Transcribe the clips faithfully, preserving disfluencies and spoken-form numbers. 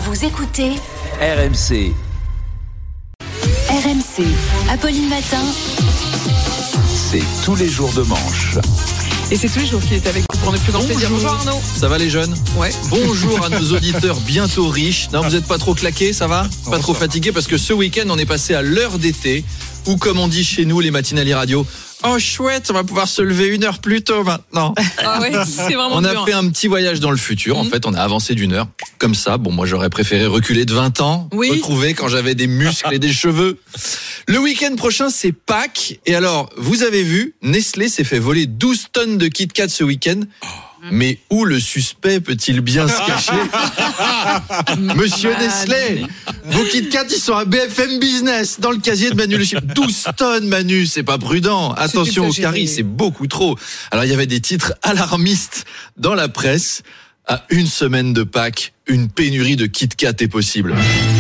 Vous écoutez R M C. R M C, Apolline Matin. C'est tous les jours de manche. Et c'est tous les jours qu'il est avec nous pour notre plus grand plaisir. Bonjour Arnaud. Ça va les jeunes ? Ouais. Bonjour à nos auditeurs bientôt riches. Non, vous n'êtes pas trop claqués, ça va ? Pas trop fatigués parce que ce week-end on est passé à l'heure d'été ou comme on dit chez nous les matinales radio. Oh chouette, on va pouvoir se lever une heure plus tôt maintenant. Ah ouais, c'est vraiment On a dur. fait un petit voyage dans le futur. En Mmh. fait, on a avancé d'une heure. Comme ça, bon, moi j'aurais préféré reculer de vingt ans, Oui. retrouver quand j'avais des muscles et des cheveux. Le week-end prochain, c'est Pâques. Et alors, vous avez vu, Nestlé s'est fait voler douze tonnes de Kit Kat ce week-end. Mais où le suspect peut-il bien se cacher ? Monsieur Nestlé, vos Kit Kat, ils sont à B F M Business, dans le casier de Manu Le Chip. douze tonnes, Manu, c'est pas prudent. Attention aux exagéré. caries, c'est beaucoup trop. Alors, il y avait des titres alarmistes dans la presse. À une semaine de Pâques, une pénurie de Kit Kat est possible.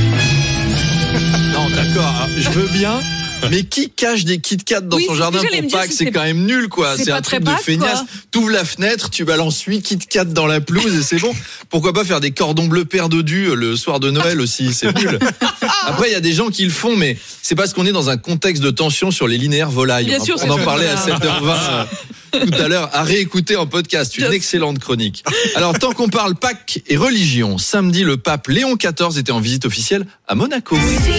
Non, d'accord, hein, je veux bien. Mais qui cache des Kit Kat dans Oui, son c'est jardin ce que j'allais pour me dire, Pâques ? c'est- C'est quand même nul, quoi. c'est C'est pas un très truc de Pâques, feignasse. quoi. T'ouvres la fenêtre, tu balances huit Kit Kat dans la pelouse et c'est bon. Pourquoi pas faire des cordons bleus perdus le soir de Noël aussi ? C'est nul. Après, il y a des gens qui le font, mais c'est parce qu'on est dans un contexte de tension sur les linéaires volailles. Bien on, sûr, on c'est en sûr. parlait à sept heures vingt euh, tout à l'heure, à réécouter en podcast. Une Bien excellente chronique. Alors, tant qu'on parle Pâques et religion, samedi, le pape Léon quatorze était en visite officielle à Monaco.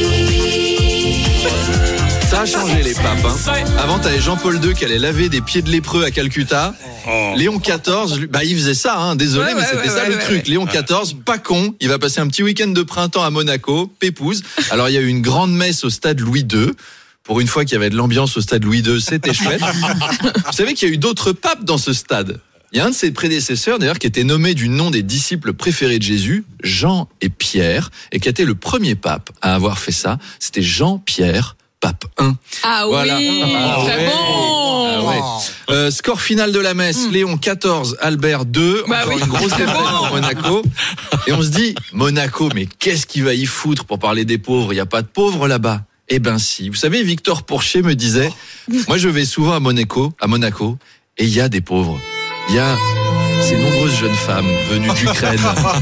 Ça a changé les papes. Hein. Avant, t'avais Jean-Paul deux qui allait laver des pieds de lépreux à Calcutta. Léon quatorze, lui, bah il faisait ça. Hein. Désolé, Ouais, mais ouais, c'était ouais, ça ouais, le ouais, truc. ouais. Léon quatorze, pas con. Il va passer un petit week-end de printemps à Monaco, pépouze. Alors il y a eu une grande messe au stade Louis deux. Pour une fois qu'il y avait de l'ambiance au stade Louis deux, c'était chouette. Vous savez qu'il y a eu d'autres papes dans ce stade. Il y a un de ses prédécesseurs, d'ailleurs, qui était nommé du nom des disciples préférés de Jésus, Jean et Pierre, et qui a été le premier pape à avoir fait ça. C'était Jean-Pierre, pape un. Ah Voilà. oui, Ah très ouais. bon. Ah ouais. Euh, score final de la messe, Léon quatorze, Albert deux. Bah Encore oui. une grosse défaite pour Monaco. Et on se dit, Monaco, mais qu'est-ce qu'il va y foutre pour parler des pauvres ? Il n'y a pas de pauvres là-bas. Eh ben si. Vous savez, Victor Porcher me disait, moi je vais souvent à Monaco, à Monaco, et il y a des pauvres. Il y a ces nombreuses jeunes femmes venues d'Ukraine,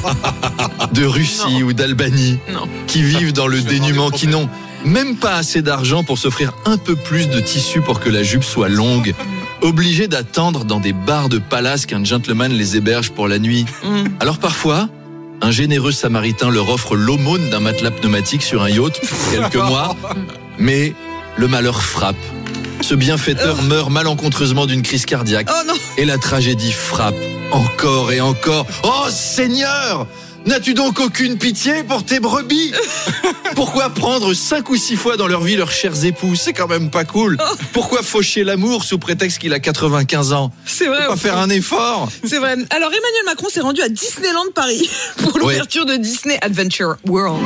de Russie Non. ou d'Albanie, Non. qui vivent dans le dénuement, qui n'ont même pas assez d'argent pour s'offrir un peu plus de tissu pour que la jupe soit longue, obligés d'attendre dans des bars de palace qu'un gentleman les héberge pour la nuit. Mm. Alors parfois, un généreux samaritain leur offre l'aumône d'un matelas pneumatique sur un yacht pour quelques mois, mais le malheur frappe. Ce bienfaiteur meurt malencontreusement d'une crise cardiaque Oh non. et la tragédie frappe encore et encore. Oh Seigneur, n'as-tu donc aucune pitié pour tes brebis ? Pourquoi prendre cinq ou six fois dans leur vie leurs chers époux ? C'est quand même pas cool. Pourquoi faucher l'amour sous prétexte qu'il a quatre-vingt-quinze ans ? C'est vrai. Pas faire un effort ? C'est vrai. Alors Emmanuel Macron s'est rendu à Disneyland Paris pour l'ouverture de Disney Adventure World.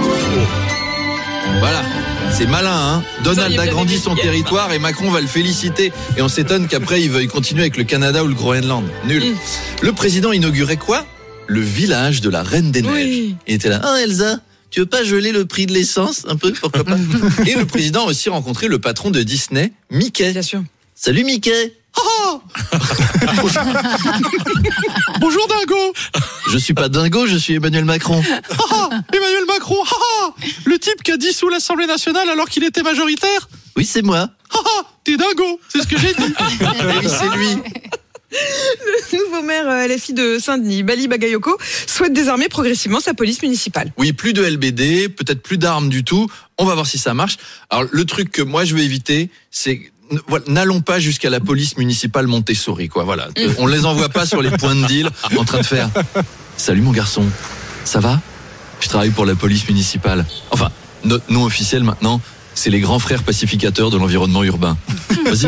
Voilà. C'est malin, hein. Donald auriez bien agrandit aimé son hier. territoire et Macron va le féliciter. Et on s'étonne qu'après, il veuille continuer avec le Canada ou le Groenland. Nul. Mm. Le président inaugurait quoi ? Le village de la Reine des Neiges. Oui. Il était là. Oh Elsa, tu veux pas geler le prix de l'essence un peu ? Pourquoi pas ? Et le président a aussi rencontré le patron de Disney, Mickey. Bien sûr. Salut Mickey. Oh Bonjour Dingo. Je suis pas Dingo, je suis Emmanuel Macron. Ah, Emmanuel Macron, ah, le type qui a dissous l'Assemblée nationale alors qu'il était majoritaire. Oui, c'est moi. Ah, t'es Dingo, c'est ce que j'ai dit. Oui, c'est lui. Le nouveau maire euh, L F I de Saint-Denis, Bali Bagayoko, souhaite désarmer progressivement sa police municipale. Oui, plus de L B D, peut-être plus d'armes du tout. On va voir si ça marche. Alors, le truc que moi je veux éviter, c'est voilà, n'allons pas jusqu'à la police municipale Montessori, quoi. Voilà, on les envoie pas sur les points de deal en train de faire. Salut mon garçon, ça va ? Je travaille pour la police municipale. Enfin, notre nom officiel maintenant, c'est les grands frères pacificateurs de l'environnement urbain. Vas-y,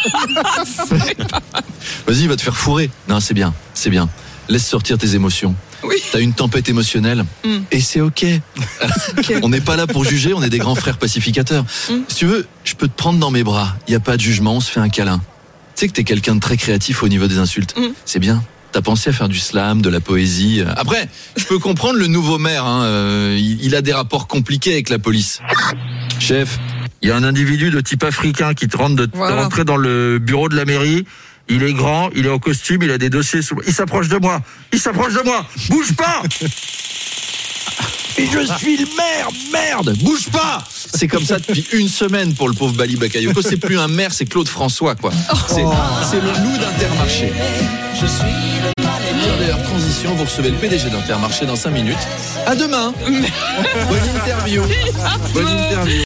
vas-y, va te faire fourrer. Non, c'est bien, c'est bien. Laisse sortir tes émotions. Oui. T'as une tempête émotionnelle Mm. et c'est ok. Ok. On n'est pas là pour juger, on est des grands frères pacificateurs. Mm. Si tu veux, je peux te prendre dans mes bras. Il y a pas de jugement, on se fait un câlin. Tu sais que t'es quelqu'un de très créatif au niveau des insultes. Mm. C'est bien. T'as pensé à faire du slam, de la poésie. Après, je peux comprendre le nouveau maire. Hein. Euh, il, il a des rapports compliqués avec la police. Chef, il y a un individu de type africain qui te rentre de, Voilà. de rentrer dans le bureau de la mairie. Il est grand, il est en costume, il a des dossiers sous... Il s'approche de moi, il s'approche de moi, bouge pas. Mais je suis le maire, merde, bouge pas. C'est comme ça depuis une semaine pour le pauvre Bali Bakayoko. C'est plus un maire, c'est Claude François, quoi. C'est, c'est le loup d'Intermarché. D'ailleurs, transition, vous recevez le P D G d'Intermarché dans cinq minutes. À demain. Bonne interview. Bonne interview.